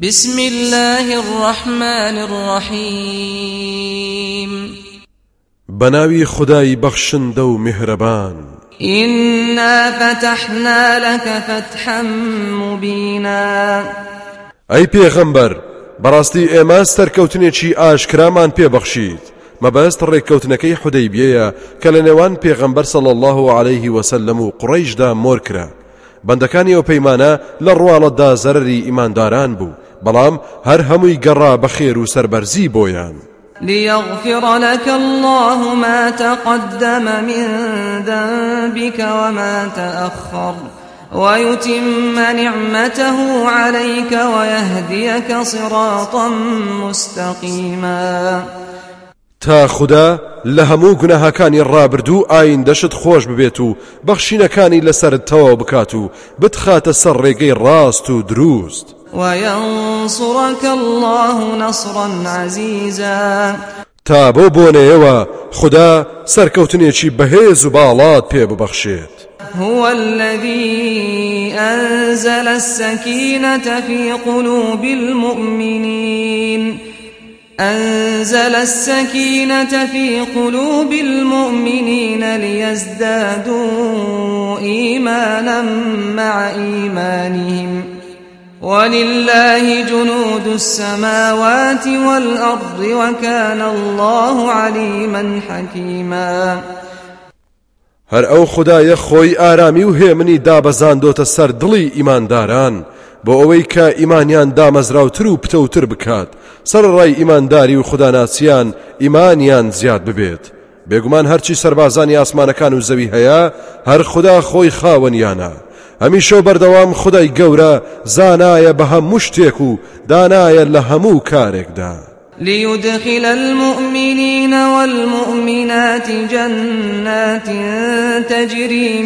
بسم الله الرحمن الرحيم بناوي خداي بخشن دو مهربان إنا فتحنا لك فتحا مبينا أي پیغمبر براستي اما سركوتنيشي آشكرامان پێبەخشید مەبەست ڕێککەوتنەکەی حودەیبیەیە کە لە نێوان پێغەمبەر صلی الله عليه وسلم و قڕەیشدا مۆر کرا بەندەکانی ئەو پەیمانە لە ڕواڵەتدا زەرری ئیمانداران بوو بەڵام هەر هەمووی گەڕا بەخێر و سەربەرزی بۆیان ليغفر لك الله ما تقدم من ذنبك وما تأخر ويتم نعمته عليك ويهديك صراطا مستقيما تا خدا لە هەموو گوناهەکانی ڕابردوو ئایندەشت خۆش ببێت و بەخشینەکانی لەسەرت تەواو بکات و بتخاتە سەر ڕێگەی ڕاست و دروست وينصرك الله نصرا عزيزا تا بۆ بۆنەیەوە خدا سەرکەوتنێکی بەهێز و باڵات پێ ببەخشێت هو الذي أنزل السكينة في قلوب المؤمنين ليزدادوا إيمانا مع إيمانهم ولله جنود السماوات والأرض وكان الله عليما حكيما هەر ئەو خدایە خۆی ئارامی و هێمنی دابەزاندۆتە سەر دڵی ئیمانداران بۆ ئەوەی کە ئیمانیان دامەزراوتر و پتەوتر بکات سەرڕای ئیمانداری و خوداناسیان ئیمانیان زیاد ببێت بێگومان هەرچی سەربازانی ئاسمانەکان و زەوی هەیە هەر خدا خۆی خاوەنیانە هەمیشە بەردەوام خدای گەورە زانایە بە هەموو شتێک و دانایە لە هەموو کارێکدا ليدخل المؤمنين والمؤمنات جنات تجري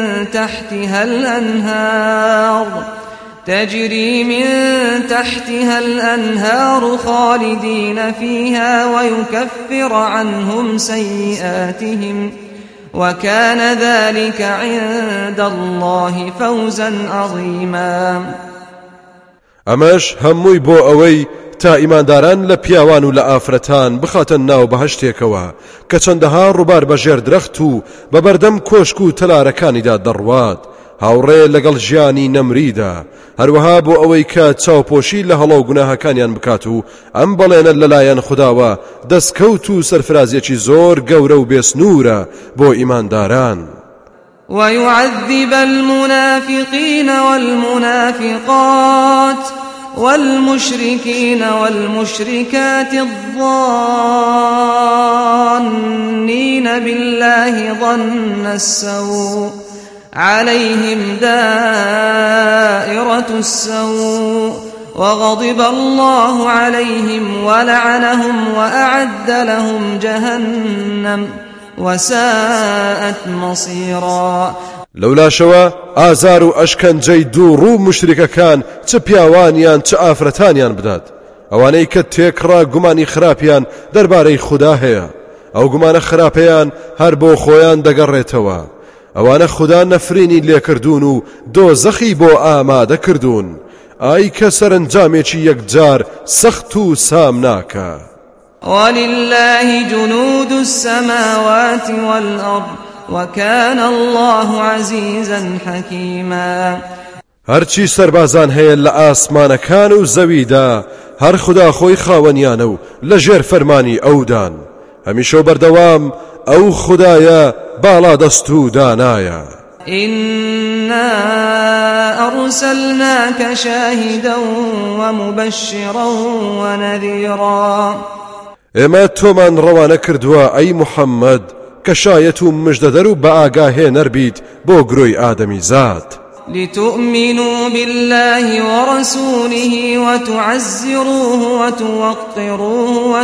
من تحتها الأنهار خالدين فيها ويكفر عنهم سيئاتهم وكان ذلك عند الله فوزا عظيما ئەمەش هەمووی بۆ ئەوەی تا ئیمانداران لە پیاوان و لە ئافرەتان بخاتە ناو بەهەشتێکەوە کە چەندەها ڕووبار بە ژێر درەخت و بە بەردەم کۆشک و تەلارەکانیدا دەڕوات هاوڕێ لەگەڵ ژیانی نەمریدا هەروەها بۆ ئەوەی کە چاوپۆشی لە هەڵە و گوناهەکانیان بکات و ئەم بەڵێنە لەلایەن خوداوە دەستکەوت و سەرفرازیەکی زۆر گەورە و بێسنوورە بۆ ئیمانداران ويعذب المنافقين والمنافقات والمشركين والمشركات الظانين بالله ظن السوء عليهم دائرة السوء وغضب الله عليهم ولعنهم وأعد لهم جهنم وساءت مصيرا لولا شوا ئازار و ئەشکەنجەی دوو ڕوو مشریکەکان چ پیاوانیان چ ئافرەتانیان بدات ئەوانەی کە تێکڕا گومانی خراپیان دەربارەی خوددا هەیە ئەو گومانە خراپەیان هەر بۆ خۆیان دەگەڕێتەوە ئەوانە خوددا نەفرینی لێکردوون و دۆزەخی بۆ ئامادە کردوون ئای کە سەرنجامێکی یەکجار سەخت و سام ناکە ولله جنود السماوات والأرض وكان الله عزيزا حكيما هەرچی سەربازان هەیە لە ئاسمانەکان و زەویدا هەر خدا خۆی خاوەنیانە و لەژێر فەرمانی ئەودان هەمیشە بەردەوام ئەو خدایە باڵا دەست و دانایە إنا أرسلناك شاهدا ومبشرا ونذيرا ئێمە تۆمان ڕەوانە کردووە ئەی محەممەد کە شایەت و مژدەدەر و بە ئاگاهێنەر بیت بۆ گرۆی ئادەمی زاد لتؤمنوا بالله ورسوله وتعزروه وتوقروه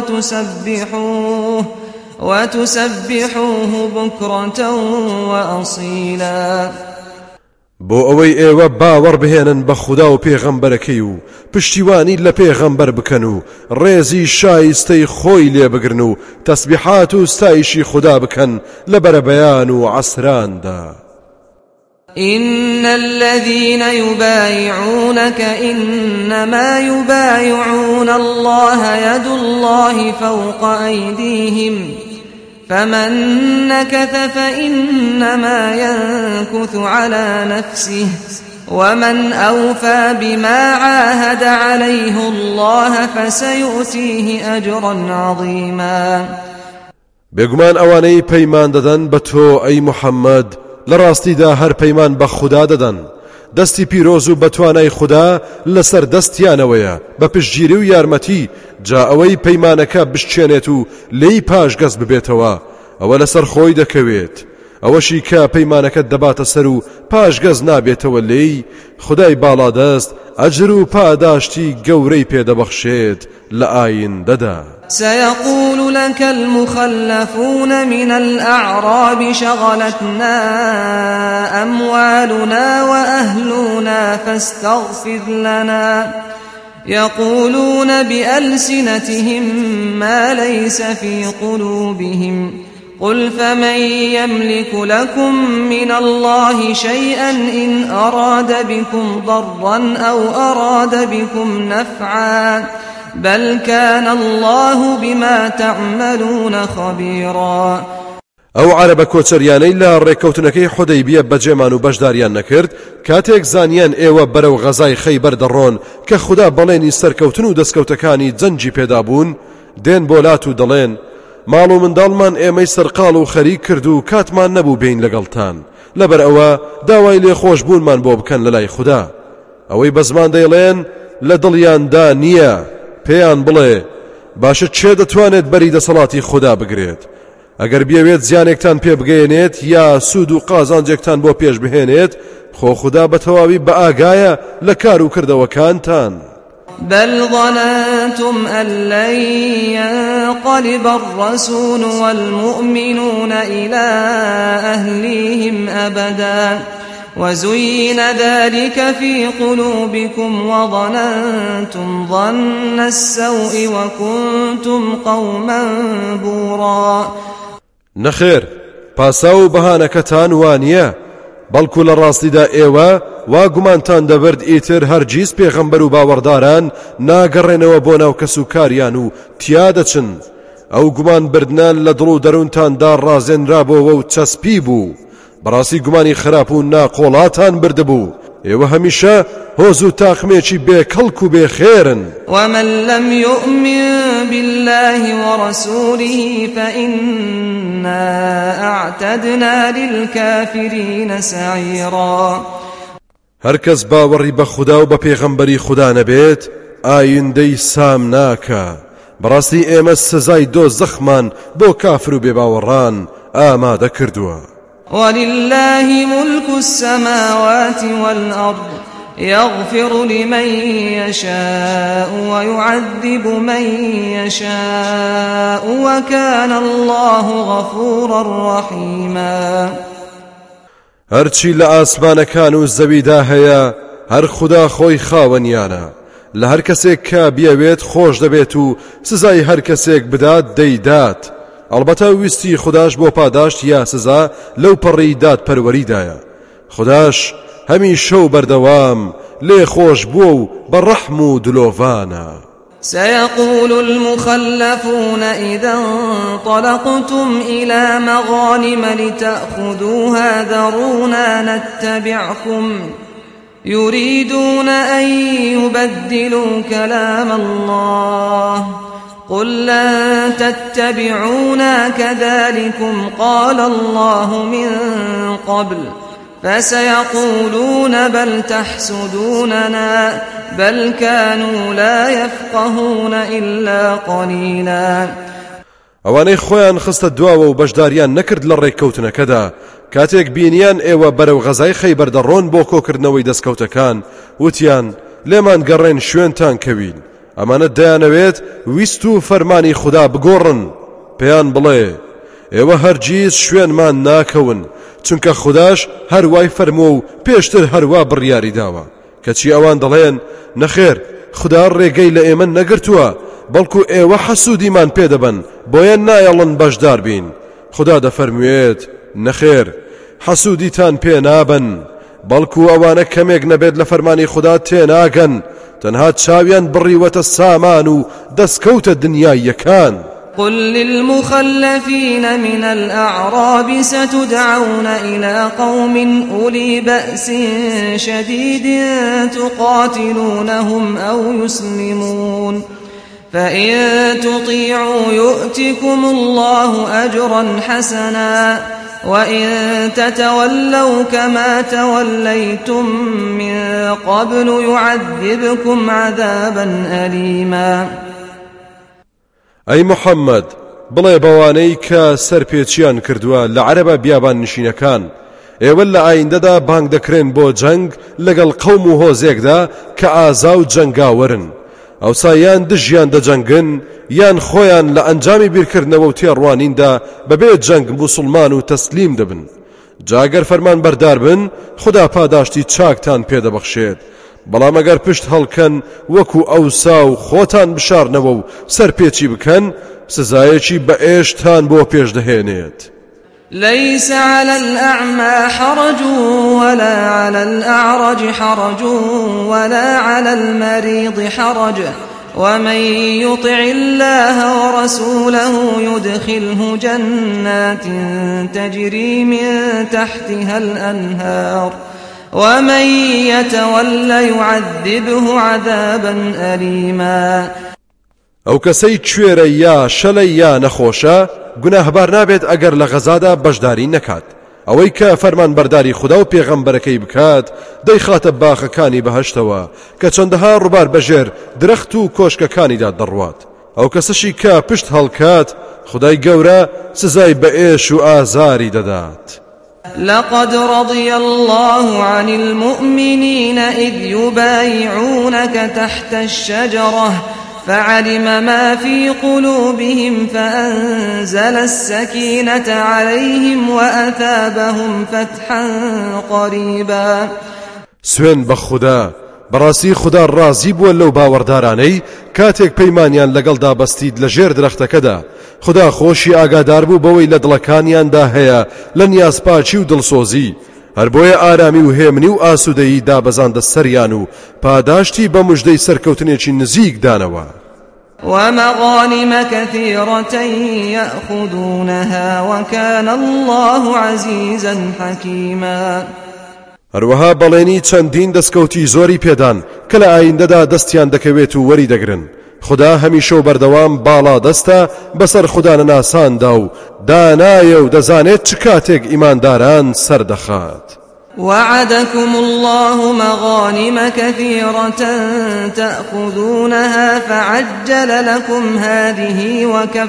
وتسبحوه بكرة وأصيلا بۆ ئەوەی ئێوە باوەڕ بهێنن بە خوددا و پێغەمبەرەکەی و پشتیوانی لە پێغەمبەر بکەن و ڕێزی شایستەی خۆی لێ بگرن و تەسبیحات و ستایشی خوددا بکەن لە بەرەبەیان و عەسراندا إن الذين يبايعونك إنما يبايعون الله يد الله فوق أيديهم فمن نكث فإنما ينكث على نفسه ومن أوفى بما عاهد عليه الله فسيؤتيه أجرا عظيما. بێگومان ئەوانەی پەیمان دەدەن بە تۆ ئەی محەممەد لە ڕاستیدا هەر پەیمان بە خوددا دەدەن. دەستی پیرۆز و بەتوانای خوددا لەسەر دەستیانەوەیە بە پشتگیری و یارمەتی، جا ئەوەی پەیمانەکە بشتێنێت و لێی پاشگەز ببێتەوە ئەوە لەسەر خۆی دەکەوێت. ئەوەشی کە پەیمانەکەت دەباتە سەر و پاشگەز نابێتەوە لێی، خدای باڵادەست ئەجر و پاداشتی گەورەی پێدەبەخشێت لە ئایندەدا. سيقول لك المخلفون من الأعراب شغلتنا أموالنا وأهلنا فاستغفر لنا يقولون بألسنتهم ما ليس في قلوبهم قل فمن يملك لكم من الله شيئا إن أراد بكم ضرا أو أراد بكم نفعا بل كان الله بما تعملون خبيرا. ئەو عەرەبە کۆچەریانەی لە ڕێکەوتنەکەی حودەیبیە بەجێمان و بەشداریان نەکرد، کاتێک زانیان ئێوە بەرەو غەزای خەیبەر دەڕۆن کە خوددا بەڵێنی سەرکەوتن و دەستکەوتەکانی جەنجی پێدا بوون، دێن بۆلات و دەڵێن ماڵ و منداڵمان ئێمەی سەرقاڵ و خەریک کرد و کاتمان نەبوو بین لەگەڵتان، لەبەر ئەوە داوای لێخۆش بوونمان بۆ بکەن لە لای خوددا. ئەوەی بە زمان دەیڵێن لە دڵیاندا نییە، پێیان بڵێ باشە چێ دەتوانێت بەری دەسەڵاتی خوددا بگرێت؟ ئەگەر بیاوێت زیانێکتان پێ بگەێنێت یا سوود و قازانجێکتان بۆ پێش بهێنێت، خۆ خوددا بە تەواوی بە ئاگایە لە کار و کردەوەکانتان. بل ظننتم أن لن ينقلب الرسول والمؤمنون إلى أهليهم أبدا وزين ذلك في قلوبكم وظننتم ظن السوء وكنتم قوما بورا. نخير پاساو بەهانەکەتان وانییە، بەڵکو لە ڕاستیدا ئێوە وا گومانتان دەبرد ئیتر هەرگیز پێغەمبەر و باوەڕداران ناگەڕێنەوە بۆ ناو کەسوکاریان و تیا دەچن. ئەو گومان بردنان لە دڵ و دەروونتاندا ڕازێنرابەوە و چەسپی بوو، بەڕاستی گومانی خراپ و ناقۆڵاتان بردبوو. ئێوە هەمیشە هۆز و تاقمێکی بێکەڵک و بێخێرن. ومن لم يؤمن بالله ورسوله فإنا أعتدنا للكافرين سعيرا. هەرکەس باوەڕی بە خوددا و بە پێغەمبەری خوددا نەبێت ئایندەی سام ناکە. بەڕاستی ئێمە سزای دۆزەخمان بۆ کافر و بێباوەڕان ئامادە کردووە. ولله ملك السماوات والأرض يغفر لمن يشاء ويعذب من يشاء وكان الله غفورا رحيما. هەرچی لە ئاسمانەکان و زەویدا هەیە هەر خوددا خۆی خاوەنیانە، لە هەر کەسێک کە بیاوێت خۆش دەبێت و سزای هەر کەسێک بدات دەیدات. البته ویستی خداش بۆ پاداشت یا سزا لەو پەڕی دادپەروەریدایە. خداش هەمیشە و بەردەوام لێ خۆش بووە و بەڕەحم و دلۆڤانە. سيقول المخلفون إذا انطلقتم إلى مغانم لتأخذوها ذرونا نتبعكم يريدون أن يبدلوا كلام الله قل لن تتبعونا كذلكم قال الله من قبل فسيقولون بل تحسدوننا بل كانوا لا يفقهون إلا قليلا. ئەوانەی خۆیان خستە دواوە و بەشداریان نەکرد لە ڕێککەوتنەکەدا کاتێک بینیان ئێوە بەرەو غەزای خەیبەر دەڕۆن بۆ کۆکردنەوەی دەستکەوتەکان، وتیان لێمان گەڕێن شوێنتان کەوین. ئەمانە دەیانەوێت ویست و فەرمانی خوددا بگۆڕن. پێیان بڵێ ئێوە هەرگیز شوێنمان ناکەون، چونکە خودداش هەروای فەرمووە و پێشتر هەروە بڕیاری داوە. کەچی ئەوان دەڵێن نەخێر خوددا ڕێگەی لە ئێمە نەگرتووە، بەڵکو ئێوە حەسوودیمان پێدەبن بۆیە نایەڵن بەشدار بین. خوددا دەفەرموێت نەخێر حەسوودیتان پێ نابن، بەڵکو ئەوانە کەمێک نەبێت لە فەرمانی خوددا تێناگەن تەنها چاویان بڕیوەتە سامان و دەستکەوتە دنیاییەکان. قل للمخلفين من الأعراب ستدعون إلى قوم أولي بأس شديد تقاتلونهم أو يسلمون فإن تطيعوا يؤتكم الله أجرا حسنا وإن تتولوا كما توليتم من قبل يعذبكم عذابا أليما. ئەی محەممەد بڵێ بەوانەی کە سەرپێچیان کردووە لە عەرەبە بیابان نشینەکان ئێوە لە ئایندەدا بانگ دەکرێن بۆ جەنگ لەگەڵ قەوم و هۆزێکدا کە ئازا و جەنگاوەرن ئەوسا یان دژیان دەجەنگن یان خۆیان لە ئەنجامی بیرکردنەوە و تێڕوانیندا بەبێ جەنگ موسڵمان و تەسلیم دەبن. جاگەر فەرمان بەردار بن خوددا پاداشتی چاکتان پێدەبەخشێت، بەڵام ئەگەر پشت هەڵکەن وەکو ئەوسا و خۆتان بشارنەوە و سەرپێچی بکەن سزایەکی بەئێشتان بۆ پێش دەهێنێت. ليس على الأعمى حرج ولا على الأعرج حرج ولا على المريض حرج ومن يطع الله ورسوله يدخله جنات تجري من تحتها الأنهار ومن يتولى يعذبه عذابا أليما. ئەو کەسەی کوێرە یا شەلەی یا نەخۆشە گوناهبار نابێت ئەگەر لە غەزادا بەشداری نەکات. ئەوەی کە فەرمان بەرداری خوددا و پێغەمبەرەکەی بکات دەیخاتە باخەکانی بەهەشتەوە کە چەندەها ڕووبار بەژێر درەخت و کۆشکەکانیدا دەڕوات. ئەو کەسەشی کە پشت هەڵکات خودای گەورە سزای بەئێش و ئازاری دەدات. لقد رضي الله عن المؤمنين إذ يبايعونك تحت الشجرة فعلم ما في قلوبهم فأنزل السكينة عليهم وأثابهم فتحا قريبا. سوێن بە خوددا بەڕاستی خوددا ڕازی بووە لەو باوەڕدارانەی کاتێک پەیمانیان لەگەڵدا بەستید لە ژێر درەختەکەدا خوددا خۆشی ئاگادار بوو بەوەی لە دڵەکانیاندا هەیە لە نیازپاچی و دڵسۆزی هەر بۆیە ئارامی و هێمنی و ئاسوودەیی دابەزاندە سەریان و پاداشتی بە موژدەی سەرکەوتنێکی نزیک دانەوە. ومغانم كثيرة يأخذونها وكان الله عزيزا حكيما. هەروەها بەڵێنی چەندین دەستکەوتی زۆری پێدان کە لە ئایندەدا دەستیان دەکەوێت و وەری دەگرن. خوددا هەمیشە و بەردەوام باڵا دەستە بەسەر خوددا نەناساندا و دانایە و دەزانێت چ کاتێک ئیمانداران سەردەخات. وعدكم الله مغانم كثيرة تأخذونها فعجل لكم هذه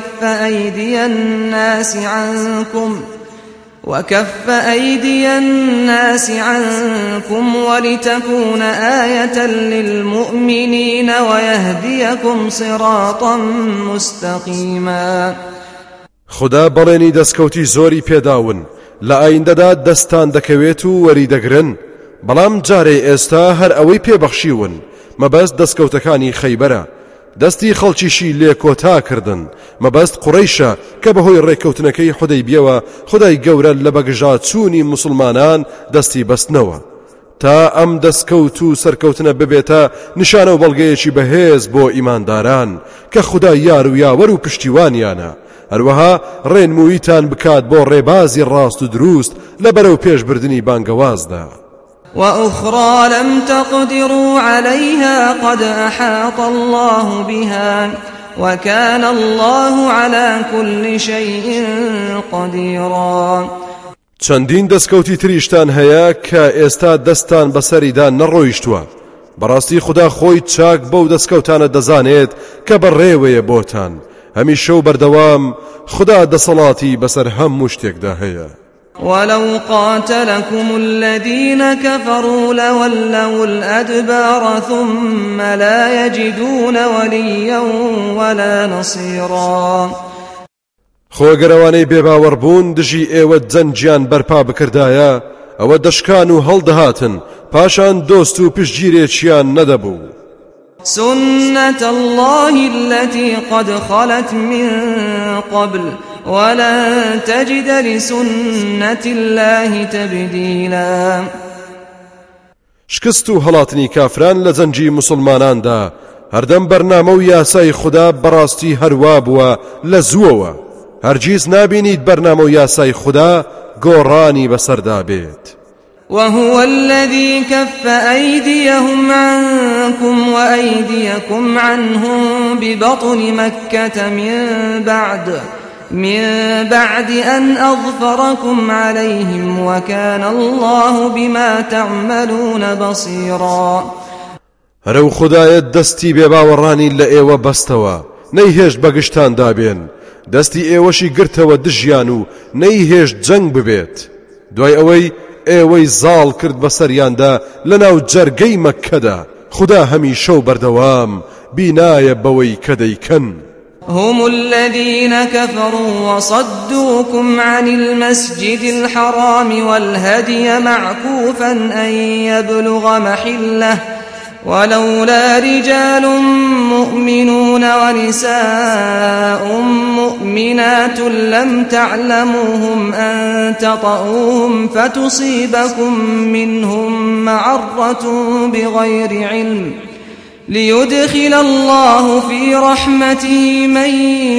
وكف أيدي الناس عنكم ولتكون آية للمؤمنين ويهديكم صراطا مستقيما. خدا بەڵێنی دەستکەوتی زۆری پێداون لە ئایندەدا دەستان دەکەوێت و وەری دەگرن، بەڵام جارێ ئێستا هەر ئەوەی پێبەخشیون مەبەست دەستکەوتەکانی خەیبەرە، دەستی خەڵکیشی لێ کۆتا کردن، مەبەست قوڕەیشە کە بەهۆی ڕێککەوتنەکەی حودەیبیەوە خودای گەورە لە بەگژا چوونی مسلمانان دەستی بەستنەوە تا ئەم دەستکەوت و سەرکەوتنە ببێتە نیشانە و بەڵگەیەکی بەهێز بۆ ئیمانداران کە خودای یار و یاوەر و پشتیوانیانە. هەروەها ڕێنموویتان بکات بۆ ڕێبازی ڕاست و دروست لە بەرەو پێشبردننی بانگەوازدا. وأخرى لم تقدروا عليها قد أحاط الله بها وكان الله على كل شيء قديرا. چەندین دەستکەوتی تریشتان هەیە کە ئێستا دەستان بەسەریدا نەڕۆیشتووە، بەڕاستی خوددا خۆی چاک بەو دەستکەوتانە دەزانێت کە بەڕێوەیە بۆتان، هەمیشە و بەردەوام خوددا دەسەڵاتی بەسەر هەموو شتێکدا هەیە. ولو قاتلكم الذين كفروا لولوا الأدبار ثم لا يجدون وليا ولا نصيرا. خۆگەرەوانەی بێباوەڕبوون دژی ئێوە جەنجیان بەرپا بکردایە ئەوە دەشکان و هەڵدەهاتن پاشان دۆست و پشتگیرێکیان نەدەبوو. سنة الله التي قد خلت من قبل ولن تجد لسنة الله تبديلا. شکست و هەڵاتنی کافران لە جەنگی موسڵماناندا هەردەم بەرنامە و یاسای خوددا بەڕاستی هەروا بووە لە زووەوە هەرگیز نابینیت بەرنامە و یاسای خوددا گۆڕانی بەسەردا بێت. وهو الذي كف أيديهم عنكم وأيديكم عنهم ببطن مكة من بعد أن أظفركم عليهم وكان الله بما تعملون بصيرا. هەرەو خودایەت دەستی بێباوەڕانی لە ئێوە بەستەوە نەیهێشت بەگشتان دابێن دەستی ئێوەشی گرتەوە دژیان و نەیهێشت جەنگ ببێت دوای ئەوەی ئێوەی زاڵ کرد بەسەریاندا لەناو جەرگەی مەککەدا خوددا هەمیشە و بەردەوام بینایە بەوەی کە دەیکەن. هم الذين كفروا وصدوكم عن المسجد الحرام والهدي معكوفا أن يبلغ محله ولولا رجال مؤمنون ونساء مؤمنات لم تعلموهم أن تطؤوهم فتصيبكم منهم معرة بغير علم ليدخل الله في رحمته من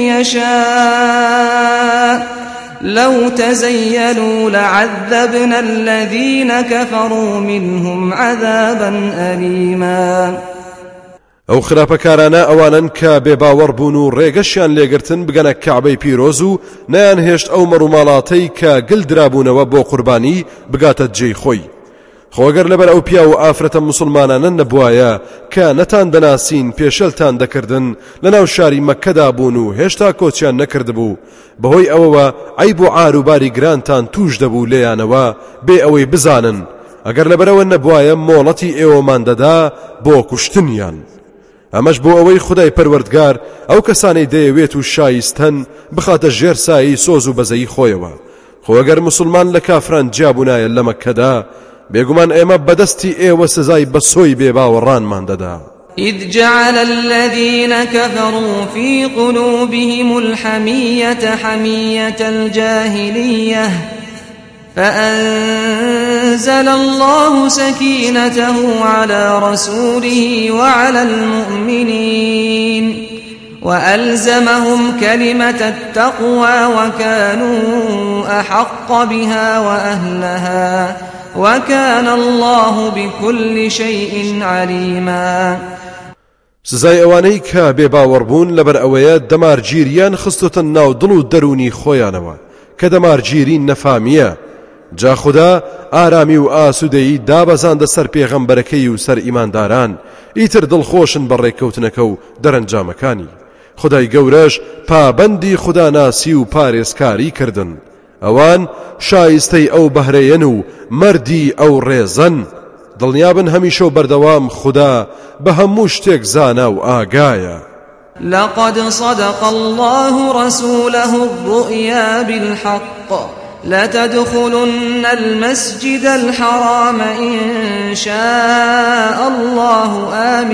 يشاء لو تزيلوا لعذبنا الذين كفروا منهم عذابا أليما. ئەو خراپەکارانە ئەوانن کە بێباوەڕ بوون و ڕێگەشیان لێگرتن بگەنە کەعبەی پیرۆز و نەیان هێشت ئەو مەڕووماڵاتەی کە گلدرابوونەوە بۆ قوربانی بگاتە جێی خۆی. خۆگەر لەبەر ئەو پیا و ئافرەتە موسڵمانانە نەبوایە کە نەتان دەناسین پێشەلتان دەکردن لەناو شاری مەککەدا بوون و هێشتا کۆچیان نەکردبوو بەهۆی ئەوەوە عیب و عار و باری گرانتان توش دەبوو لێیانەوە بێ ئەوەی بزانن ئەگەر لەبەرەوە نەبوایە مۆڵەتی ئێوەمان دەدا بۆ کوشتنیان. ئەمەش بۆ ئەوەی خودای پەروەردگار ئەو کەسانەی دەیەوێت و شایستەن بخاتە ژێر سایی سۆز و بەزەی خۆیەوە. خۆگەر موسڵمان لە کافران جیابوونایە لە مەککەدا بێگومان ئێمە بەدەستی ئێوە سزای بەسۆی بێباوەڕانمان دەدا. إذ جعل الذين كفروا في قلوبهم الحمية حمية الجاهلية فأنزل الله سكينته على رسوله وعلى المؤمنين وألزمهم كلمة التقوى وكانوا أحق بها وأهلها وكان الله بكل شيء عليما. سزای ئەوانەی کە بێباوەڕبوون لەبەر ئەوەیە دەمارگیریان خستۆتە ناو دڵ و دەرونی خۆیانەوە کە دەمارگیری نەفامیە. جا خوددا ئارامی و ئاسوودەیی دابەزاندە سەر پێغەمبەرەکەی و سەر ئیمانداران ئیتر دڵخۆشن بەڕێککەوتنەکە و دەرەنجامەکانی. خودای گەورەش پابەندی خوداناسی و پارێزکاری کردن. ئەوان شایستەی ئەو بەهرەیەن و مەردی ئەو ڕێزەن دڵنیابن هەمیشە و بەردەوام خوددا بە هەموو شتێک زانا و ئاگایە. لقد صدق الله رسوله الرؤيا بالحق لتدخلن المسجد الحرام إن شاء الله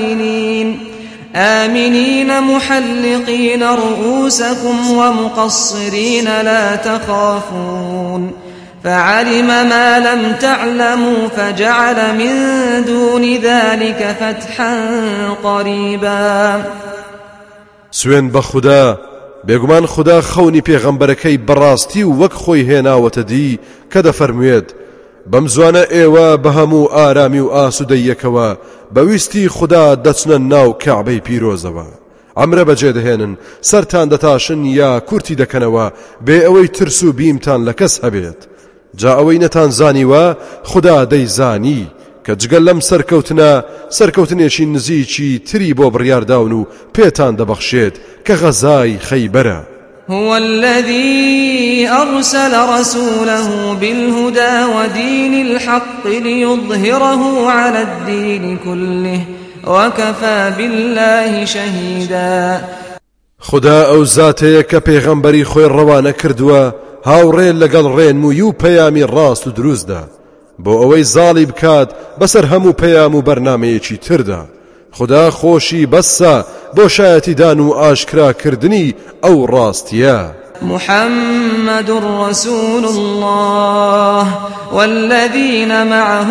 آمنين محلقين رؤوسكم ومقصرين لا تخافون فعلم ما لم تعلموا فجعل من دون ذلك فتحا قريبا. سوێن بە خوددا بێگومان خوددا خەونی پێغەمبەرەکەی بەڕاستی و وەک خۆی هێناوەتە دی کە دەفەرموێت بەم زوانە ئێوە بە هەموو ئارامی و ئاسوودەیەکەوە بەویستی خوددا دەچنە ناو کەعبەی پیرۆزەوە ئەمرە بەجێدەهێنن سەرتان دەتاشن یا کورتی دەکەنەوە بێ ئەوەی ترس و بیمتان لە کەس هەبێت. جا ئەوەی نەتان زانیوە خوددا دەیزانی کە جگەل لەم سەرکەوتنێکی نزیکی تری بۆ بڕیارداون و پێتان دەبەخشێت کە غەزای خەیبەرە. هو الذي أرسل رسوله بالهدى ودين الحق ليظهره على الدين كله وكفى بالله شهيدا. خدا ئەو زاتەیە کە پێغەمبەری خۆی ڕەوانە کردووە هاوڕێ لەگەڵ ڕێنمووی و پەیامی ڕاست و دروستدا بۆ ئەوەی زاڵی بکات بەسەر هەموو پەیام و بەرنامەیەکی تردا. خدا خۆشی بەسە بۆ شایەتیدان و ئاشکراکردنی ئەو ڕاستیە. محمد رسول الله والذين معه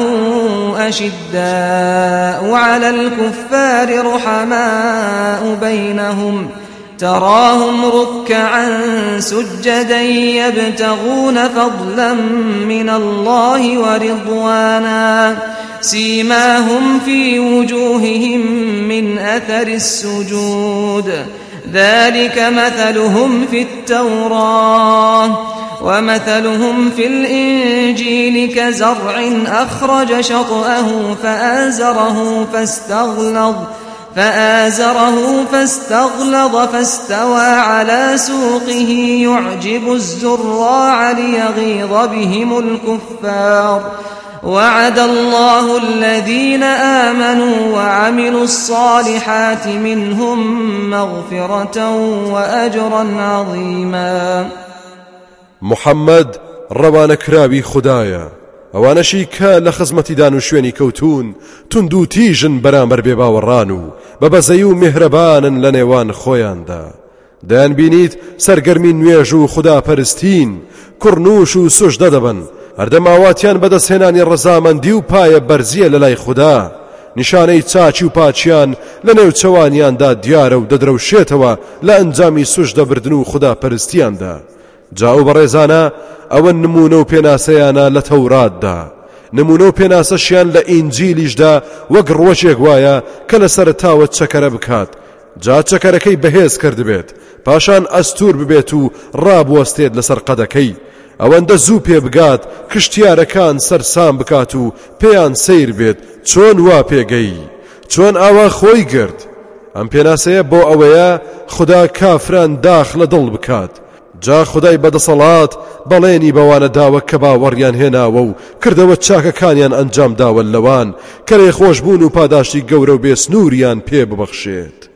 أشداء على الكفار رحماء بينهم تراهم ركعا سجدا يبتغون فضلا من الله ورضوانا سيماهم في وجوههم من أثر السجود ذلك مثلهم في التوراة ومثلهم في الإنجيل كزرع أخرج شطأه فآزره فاستغلظ فاستوى على سوقه يعجب الزراع ليغيظ بهم الكفار وعد الله الذين آمنوا وعملوا الصالحات منهم مغفرة وأجرا عظيما. محمد روان كرابي خدايا ئەوانەشی کە لە خزمەتیدان و شوێنی کەوتون تند و تیژن بەرامبەر بێباوەڕان و بەبەزەی و میهرەبانن لە نێوان خۆیاندا دەیان بینیت سەرگەرمی نوێژ و خوداپەرستین کوڕنووش و سوژدە دەبن هەردەماواتیان بەدەستهێنانی ڕەزامەندی و پایە بەرزیە لە لای خوددا نیشانەی چاچی و پاچیان لە نێو چەوانیاندا دیارە و دەدرەوشێتەوە لە ئەنجامی سوژدەبردن و خوداپەرستیاندا جاو بەڕێزانە ئەوە نمونە و پێناسەیانە لە تەوراتدا نمونە و پێناسەشیان لە ئینجیلیشدا وەک ڕۆژێک وایە کە لە سەرتاوە چەکەرە بکات جا چەکەرەکەی بەهێز کردبێت پاشان ئەستور ببێت و ڕابوەستێت لەسەر قەدەکەی ئەوەندە زوو پێ بگات کشتیارەکان سەرسام بکات و پێیان سیر بێت چۆن وا پێگەی چۆن ئاوا خۆی گرت ئەم پێناسەیە بۆ ئەوەیە خوددا کافران داخ لە دڵ بکات جا خدای بەدەسەڵات بەڵێنی بەوانە داوە کە باوەڕیان هێناوە و کردەوە چاکەکانیان ئەنجام داوە لەوان کە لێخۆشبوون و پاداشتی گەورە و بێسنووریان پێ ببەخشێت